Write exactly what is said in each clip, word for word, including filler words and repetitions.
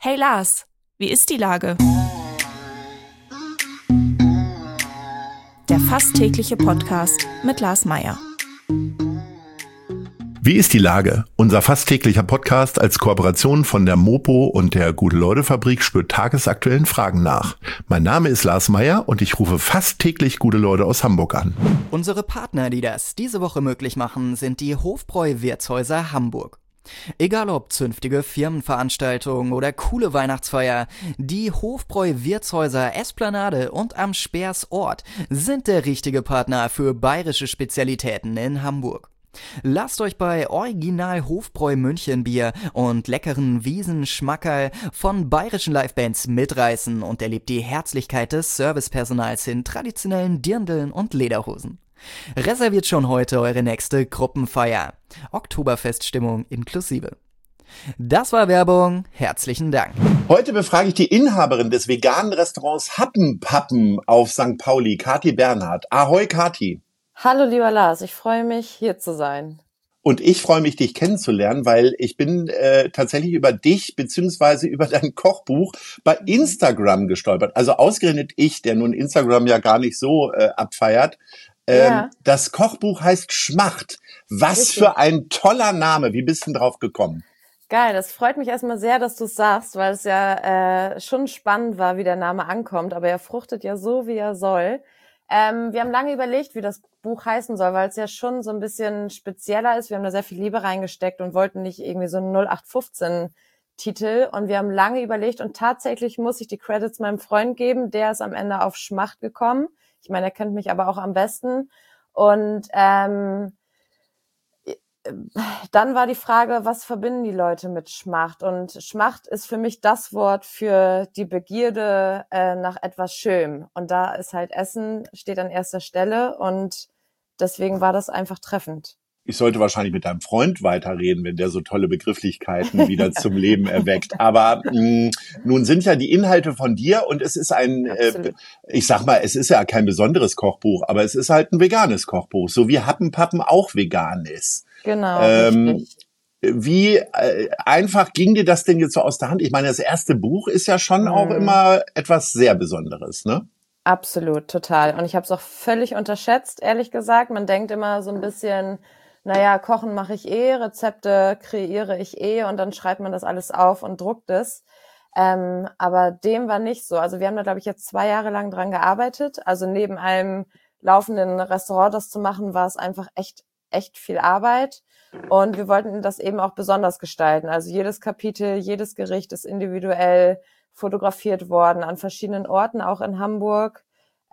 Hey Lars, wie ist die Lage? Der fast tägliche Podcast mit Lars Meyer. Wie ist die Lage? Unser fast täglicher Podcast als Kooperation von der Mopo und der Gute-Leute-Fabrik spürt tagesaktuellen Fragen nach. Mein Name ist Lars Meyer und ich rufe fast täglich gute Leute aus Hamburg an. Unsere Partner, die das diese Woche möglich machen, sind die Hofbräu-Wirtshäuser Hamburg. Egal ob zünftige Firmenveranstaltungen oder coole Weihnachtsfeier, die Hofbräu-Wirtshäuser Esplanade und am Speersort sind der richtige Partner für bayerische Spezialitäten in Hamburg. Lasst euch bei Original Hofbräu Münchenbier und leckeren Wiesenschmackerl von bayerischen Livebands mitreißen und erlebt die Herzlichkeit des Servicepersonals in traditionellen Dirndln und Lederhosen. Reserviert schon heute eure nächste Gruppenfeier. Oktoberfeststimmung inklusive. Das war Werbung. Herzlichen Dank. Heute befrage ich die Inhaberin des veganen Restaurants Happenpappen auf Sankt Pauli, Kathi Bernhard. Ahoi, Kathi. Hallo, lieber Lars. Ich freue mich, hier zu sein. Und ich freue mich, dich kennenzulernen, weil ich bin äh, tatsächlich über dich beziehungsweise über dein Kochbuch bei Instagram gestolpert. Also ausgerechnet ich, der nun Instagram ja gar nicht so äh, abfeiert. Ähm, Ja. Das Kochbuch heißt Schmacht. Was Richtig. für ein toller Name. Wie bist du denn drauf gekommen? Geil, das freut mich erstmal sehr, dass du es sagst, weil es ja äh, schon spannend war, wie der Name ankommt, aber er fruchtet ja so, wie er soll. Ähm, wir haben lange überlegt, wie das Buch heißen soll, weil es ja schon so ein bisschen spezieller ist. Wir haben da sehr viel Liebe reingesteckt und wollten nicht irgendwie so einen null acht fünfzehn Titel. Und wir haben lange überlegt und tatsächlich muss ich die Credits meinem Freund geben. Der ist am Ende auf Schmacht gekommen. Ich meine, er kennt mich aber auch am besten. Und ähm, dann war die Frage, was verbinden die Leute mit Schmacht? Und Schmacht ist für mich das Wort für die Begierde äh, nach etwas Schönem. Und da ist halt Essen, steht an erster Stelle. Und deswegen war das einfach treffend. Ich sollte wahrscheinlich mit deinem Freund weiterreden, wenn der so tolle Begrifflichkeiten wieder zum Leben erweckt. Aber mh, nun sind ja die Inhalte von dir und es ist ein, äh, Absolut. ich sag mal, es ist ja kein besonderes Kochbuch, aber es ist halt ein veganes Kochbuch, so wie Happenpappen auch vegan ist. Genau, Ähm, richtig. Wie äh, einfach ging dir das denn jetzt so aus der Hand? Ich meine, das erste Buch ist ja schon auch Mhm. immer etwas sehr Besonderes, ne? Absolut, total. Und ich habe es auch völlig unterschätzt, ehrlich gesagt. Man denkt immer so ein bisschen, naja, Kochen mache ich eh, Rezepte kreiere ich eh und dann schreibt man das alles auf und druckt es. Ähm, aber dem war nicht so. Also wir haben da, glaube ich, jetzt zwei Jahre lang dran gearbeitet. Also neben einem laufenden Restaurant das zu machen, war es einfach echt, echt viel Arbeit. Und wir wollten das eben auch besonders gestalten. Also jedes Kapitel, jedes Gericht ist individuell fotografiert worden an verschiedenen Orten, auch in Hamburg.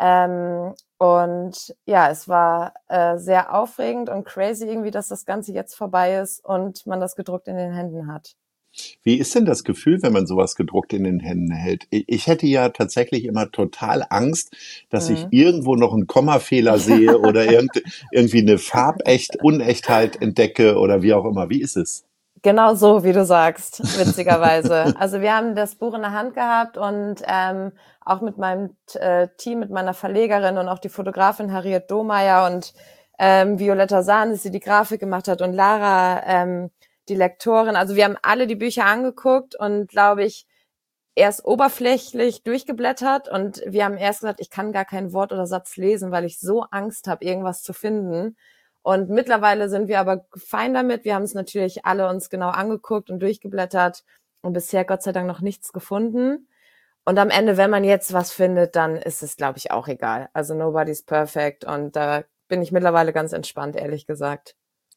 Ähm, und ja, es war äh, sehr aufregend und crazy irgendwie, dass das Ganze jetzt vorbei ist und man das gedruckt in den Händen hat. Wie ist denn das Gefühl, wenn man sowas gedruckt in den Händen hält? Ich ich hätte ja tatsächlich immer total Angst, dass ich Mhm. irgendwo noch einen Kommafehler sehe oder irgend, irgendwie eine Farbecht, Unechtheit entdecke oder wie auch immer. Wie ist es? Genau so, wie du sagst, witzigerweise. Also wir haben das Buch in der Hand gehabt und ähm, auch mit meinem äh, Team, mit meiner Verlegerin und auch die Fotografin Harriet Domeyer und ähm, Violetta Sahnes, die die Grafik gemacht hat und Lara, ähm, die Lektorin. Also wir haben alle die Bücher angeguckt und, glaube ich, erst oberflächlich durchgeblättert und wir haben erst gesagt, ich kann gar kein Wort oder Satz lesen, weil ich so Angst habe, irgendwas zu finden. Und mittlerweile sind wir aber fein damit. Wir haben es natürlich alle uns genau angeguckt und durchgeblättert und bisher Gott sei Dank noch nichts gefunden. Und am Ende, wenn man jetzt was findet, dann ist es, glaube ich, auch egal. Also nobody's perfect und da bin ich mittlerweile ganz entspannt, ehrlich gesagt.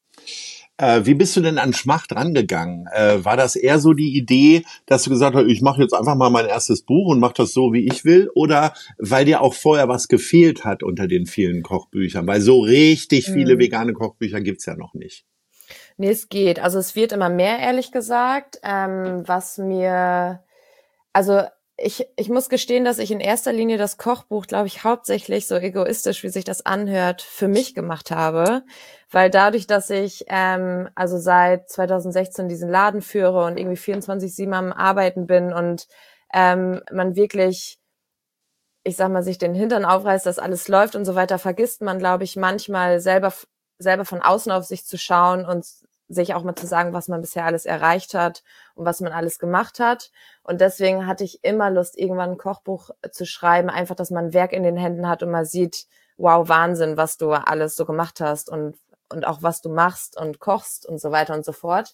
Äh, wie bist du denn an Schmacht rangegangen? Äh, war das eher so die Idee, dass du gesagt hast, ich mache jetzt einfach mal mein erstes Buch und mache das so, wie ich will? Oder weil dir auch vorher was gefehlt hat unter den vielen Kochbüchern? Weil so richtig viele Hm. vegane Kochbücher gibt's ja noch nicht. Nee, es geht. Also es wird immer mehr, ehrlich gesagt. Ähm, was mir, also ich, ich muss gestehen, dass ich in erster Linie das Kochbuch, glaube ich, hauptsächlich, so egoistisch, wie sich das anhört, für mich gemacht habe. Weil dadurch, dass ich ähm, also seit zwanzig sechzehn diesen Laden führe und irgendwie vierundzwanzig sieben am Arbeiten bin und ähm, man wirklich, ich sag mal, sich den Hintern aufreißt, dass alles läuft und so weiter, vergisst man, glaube ich, manchmal selber selber von außen auf sich zu schauen und sich auch mal zu sagen, was man bisher alles erreicht hat und was man alles gemacht hat. Und deswegen hatte ich immer Lust, irgendwann ein Kochbuch zu schreiben, einfach, dass man ein Werk in den Händen hat und man sieht, wow, Wahnsinn, was du alles so gemacht hast und, und auch was du machst und kochst und so weiter und so fort.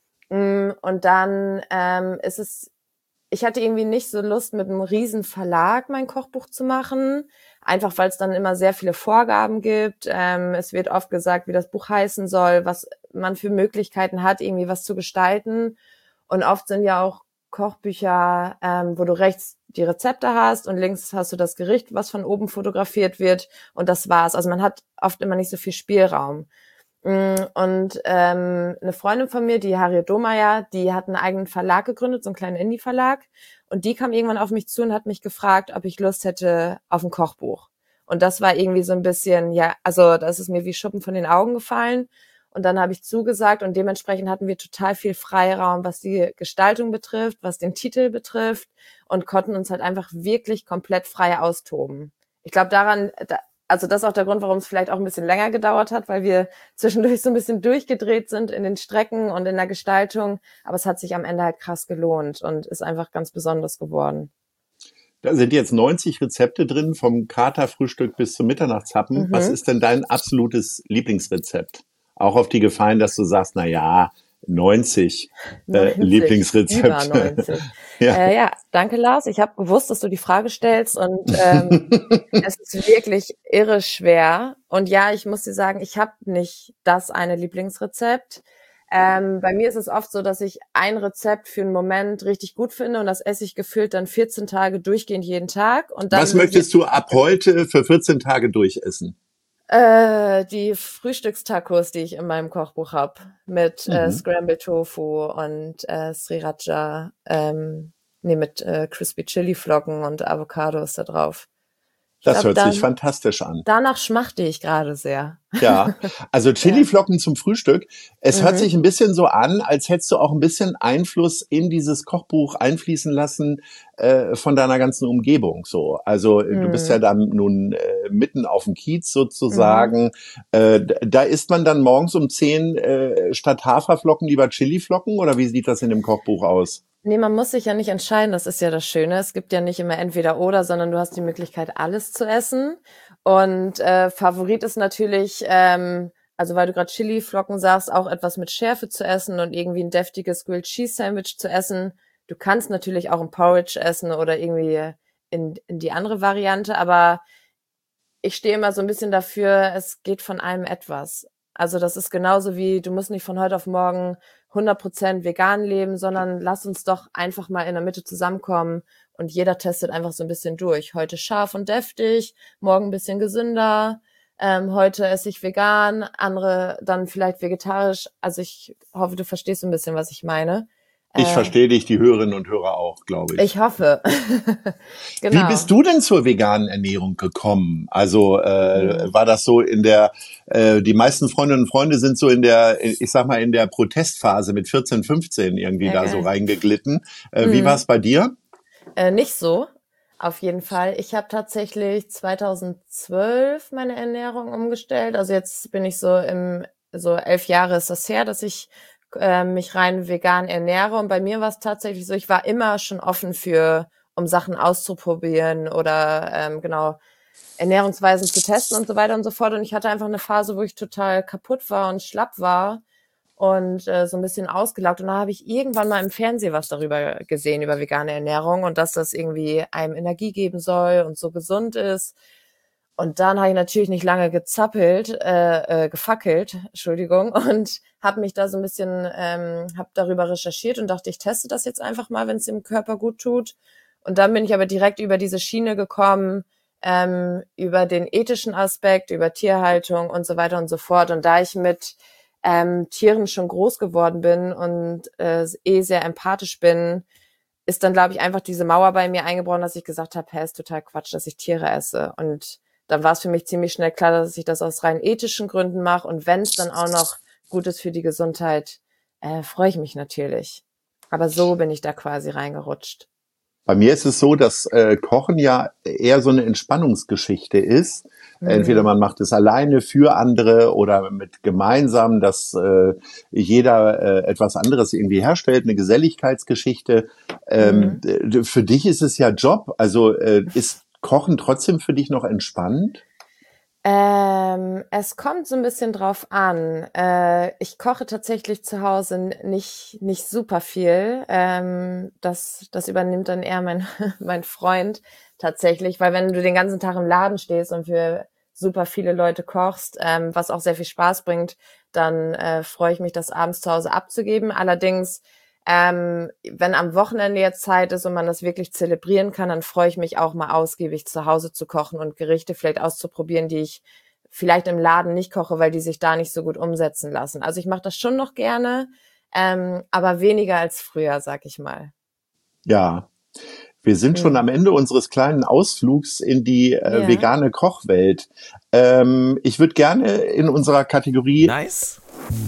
Und dann ähm, ist es, ich hatte irgendwie nicht so Lust, mit einem riesen Verlag mein Kochbuch zu machen, einfach weil es dann immer sehr viele Vorgaben gibt. Ähm, es wird oft gesagt, wie das Buch heißen soll, was man für Möglichkeiten hat, irgendwie was zu gestalten. Und oft sind ja auch Kochbücher, ähm, wo du rechts die Rezepte hast und links hast du das Gericht, was von oben fotografiert wird und das war's. Also man hat oft immer nicht so viel Spielraum. Und ähm, eine Freundin von mir, die Harriet Domeyer, die hat einen eigenen Verlag gegründet, so einen kleinen Indie-Verlag. Und die kam irgendwann auf mich zu und hat mich gefragt, ob ich Lust hätte auf ein Kochbuch. Und das war irgendwie so ein bisschen, ja, also das ist mir wie Schuppen von den Augen gefallen. Und dann habe ich zugesagt und dementsprechend hatten wir total viel Freiraum, was die Gestaltung betrifft, was den Titel betrifft und konnten uns halt einfach wirklich komplett frei austoben. Ich glaube daran, da, also das ist auch der Grund, warum es vielleicht auch ein bisschen länger gedauert hat, weil wir zwischendurch so ein bisschen durchgedreht sind in den Strecken und in der Gestaltung. Aber es hat sich am Ende halt krass gelohnt und ist einfach ganz besonders geworden. Da sind jetzt neunzig Rezepte drin, vom Katerfrühstück bis zum Mitternachtshappen. Mhm. Was ist denn dein absolutes Lieblingsrezept? Auch auf die Gefallen, dass du sagst, na ja, neunzig, neunzig äh, Lieblingsrezepte. Über neunzig. Ja. Äh, ja, danke Lars. Ich habe gewusst, dass du die Frage stellst und ähm, es ist wirklich irre schwer. Und ja, ich muss dir sagen, ich habe nicht das eine Lieblingsrezept. Ähm, bei mir ist es oft so, dass ich ein Rezept für einen Moment richtig gut finde und das esse ich gefühlt dann vierzehn Tage durchgehend jeden Tag. Und dann was möchtest du ab heute für vierzehn Tage durchessen? Äh, die Frühstückstacos, die ich in meinem Kochbuch habe, mit mhm. äh, Scrambled Tofu und äh, Sriracha, ähm, nee, mit äh, Crispy Chili Flocken und Avocados da drauf. Ich das glaub, hört dann, sich fantastisch an. Danach schmachte ich gerade sehr. Ja, also Chiliflocken ja. zum Frühstück. Es mhm. hört sich ein bisschen so an, als hättest du auch ein bisschen Einfluss in dieses Kochbuch einfließen lassen äh, von deiner ganzen Umgebung. So, also mhm. du bist ja dann nun äh, mitten auf dem Kiez sozusagen. Mhm. Äh, da isst man dann morgens um zehn äh, statt Haferflocken lieber Chiliflocken oder wie sieht das in dem Kochbuch aus? Nee, man muss sich ja nicht entscheiden, das ist ja das Schöne. Es gibt ja nicht immer entweder oder, sondern du hast die Möglichkeit, alles zu essen. Und äh, Favorit ist natürlich, ähm, also weil du gerade Chili-Flocken sagst, auch etwas mit Schärfe zu essen und irgendwie ein deftiges Grilled Cheese Sandwich zu essen. Du kannst natürlich auch ein Porridge essen oder irgendwie in, in die andere Variante, aber ich stehe immer so ein bisschen dafür, es geht von allem etwas. Also das ist genauso wie, du musst nicht von heute auf morgen hundert Prozent vegan leben, sondern lass uns doch einfach mal in der Mitte zusammenkommen und jeder testet einfach so ein bisschen durch. Heute scharf und deftig, morgen ein bisschen gesünder, ähm, heute esse ich vegan, andere dann vielleicht vegetarisch. Also ich hoffe, du verstehst ein bisschen, was ich meine. Ich äh, verstehe dich, die Hörerinnen und Hörer auch, glaube ich. Ich hoffe. Genau. Wie bist du denn zur veganen Ernährung gekommen? Also äh, mhm. war das so in der, äh, die meisten Freundinnen und Freunde sind so in der, ich sag mal, in der Protestphase mit vierzehn, fünfzehn irgendwie ja, da so reingeglitten. Äh, mhm. Wie war es bei dir? Äh, nicht so, auf jeden Fall. Ich habe tatsächlich zweitausendzwölf meine Ernährung umgestellt. Also jetzt bin ich so im, so elf Jahre ist das her, dass ich äh, mich rein vegan ernähre. Und bei mir war es tatsächlich so, ich war immer schon offen für, um Sachen auszuprobieren oder ähm, genau Ernährungsweisen zu testen und so weiter und so fort. Und ich hatte einfach eine Phase, wo ich total kaputt war und schlapp war und äh, so ein bisschen ausgelaugt. Und da habe ich irgendwann mal im Fernsehen was darüber gesehen, über vegane Ernährung und dass das irgendwie einem Energie geben soll und so gesund ist. Und dann habe ich natürlich nicht lange gezappelt, äh, äh, gefackelt, Entschuldigung, und habe mich da so ein bisschen, ähm, habe darüber recherchiert und dachte, ich teste das jetzt einfach mal, wenn es dem Körper gut tut. Und dann bin ich aber direkt über diese Schiene gekommen, ähm, über den ethischen Aspekt, über Tierhaltung und so weiter und so fort. Und da ich mit ähm, Tieren schon groß geworden bin und äh, eh sehr empathisch bin, ist dann, glaube ich, einfach diese Mauer bei mir eingebrochen, dass ich gesagt habe, hey, ist total Quatsch, dass ich Tiere esse. Und dann war es für mich ziemlich schnell klar, dass ich das aus rein ethischen Gründen mache. Und wenn es dann auch noch gut ist für die Gesundheit, äh, freue ich mich natürlich. Aber so bin ich da quasi reingerutscht. Bei mir ist es so, dass äh, Kochen ja eher so eine Entspannungsgeschichte ist. Mhm. Entweder man macht es alleine für andere oder mit gemeinsam, dass äh, jeder äh, etwas anderes irgendwie herstellt, eine Geselligkeitsgeschichte. Ähm, mhm. Für dich ist es ja Job. Also äh, ist Kochen trotzdem für dich noch entspannt? Ähm, es kommt so ein bisschen drauf an. Äh, ich koche tatsächlich zu Hause nicht nicht super viel. Ähm, das das übernimmt dann eher mein mein Freund tatsächlich, weil wenn du den ganzen Tag im Laden stehst und für super viele Leute kochst, ähm, was auch sehr viel Spaß bringt, dann äh, freue ich mich, das abends zu Hause abzugeben. Allerdings Ähm, wenn am Wochenende jetzt Zeit ist und man das wirklich zelebrieren kann, dann freue ich mich auch mal ausgiebig zu Hause zu kochen und Gerichte vielleicht auszuprobieren, die ich vielleicht im Laden nicht koche, weil die sich da nicht so gut umsetzen lassen. Also ich mache das schon noch gerne, ähm, aber weniger als früher, sag ich mal. Ja, wir sind hm. schon am Ende unseres kleinen Ausflugs in die äh, ja. vegane Kochwelt. Ähm, ich würde gerne in unserer Kategorie Nice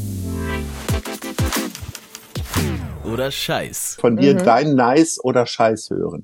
oder Scheiß von dir Mhm. dein Nice oder Scheiß hören.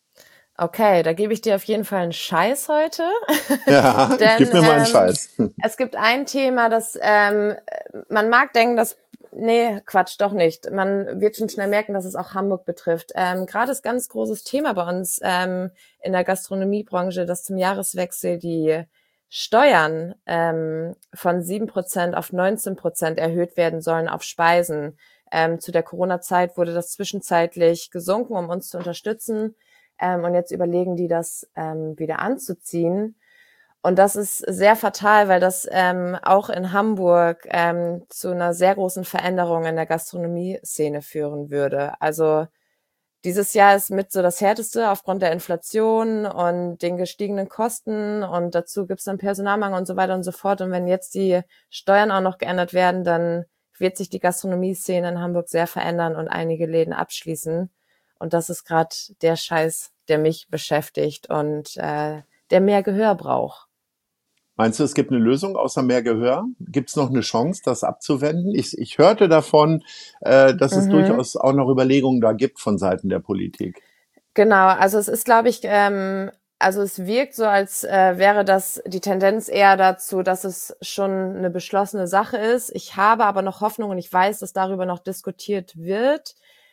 Okay, da gebe ich dir auf jeden Fall einen Scheiß heute. Ja, Denn, gib mir mal einen ähm, Scheiß. Es gibt ein Thema, das ähm, man mag denken, dass nee, Quatsch, doch nicht. Man wird schon schnell merken, dass es auch Hamburg betrifft. Ähm, Gerade ist ganz großes Thema bei uns ähm, in der Gastronomiebranche, dass zum Jahreswechsel die Steuern ähm, von sieben Prozent auf neunzehn Prozent erhöht werden sollen auf Speisen. Ähm, zu der Corona-Zeit wurde das zwischenzeitlich gesunken, um uns zu unterstützen. Ähm, und jetzt überlegen die, das ähm, wieder anzuziehen. Und das ist sehr fatal, weil das ähm, auch in Hamburg ähm, zu einer sehr großen Veränderung in der Gastronomie-Szene führen würde. Also dieses Jahr ist mit so das Härteste aufgrund der Inflation und den gestiegenen Kosten. Und dazu gibt es dann Personalmangel und so weiter und so fort. Und wenn jetzt die Steuern auch noch geändert werden, dann wird sich die Gastronomie-Szene in Hamburg sehr verändern und einige Läden abschließen. Und das ist gerade der Scheiß, der mich beschäftigt und äh, der mehr Gehör braucht. Meinst du, es gibt eine Lösung außer mehr Gehör? Gibt es noch eine Chance, das abzuwenden? Ich, ich hörte davon, äh, dass es Mhm. durchaus auch noch Überlegungen da gibt von Seiten der Politik. Genau, also es ist, glaube ich, ähm, also es wirkt so, als äh, wäre das die Tendenz eher dazu, dass es schon eine beschlossene Sache ist. Ich habe aber noch Hoffnung und ich weiß, dass darüber noch diskutiert wird.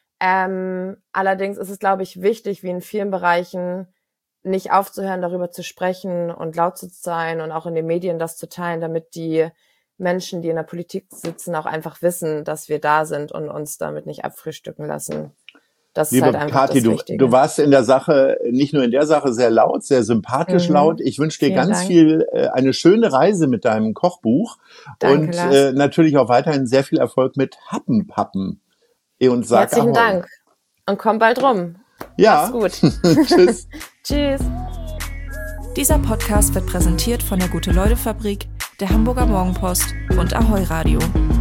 Ähm, allerdings ist es, glaube ich, wichtig, wie in vielen Bereichen, nicht aufzuhören, darüber zu sprechen und laut zu sein und auch in den Medien das zu teilen, damit die Menschen, die in der Politik sitzen, auch einfach wissen, dass wir da sind und uns damit nicht abfrühstücken lassen. Das Liebe ist halt einfach Kathi, das du, Wichtige. du warst in der Sache, nicht nur in der Sache sehr laut, sehr sympathisch Mhm. laut. Ich wünsche dir Vielen ganz Dank. viel, äh, eine schöne Reise mit deinem Kochbuch. Danke, und Lars. äh, natürlich auch weiterhin sehr viel Erfolg mit Happenpappen. Und sag Herzlichen Ahoi. Dank und komm bald rum. Ja. Mach's gut. Tschüss. Tschüss. Dieser Podcast wird präsentiert von der Gute-Leute-Fabrik, der Hamburger Morgenpost und Ahoi Radio.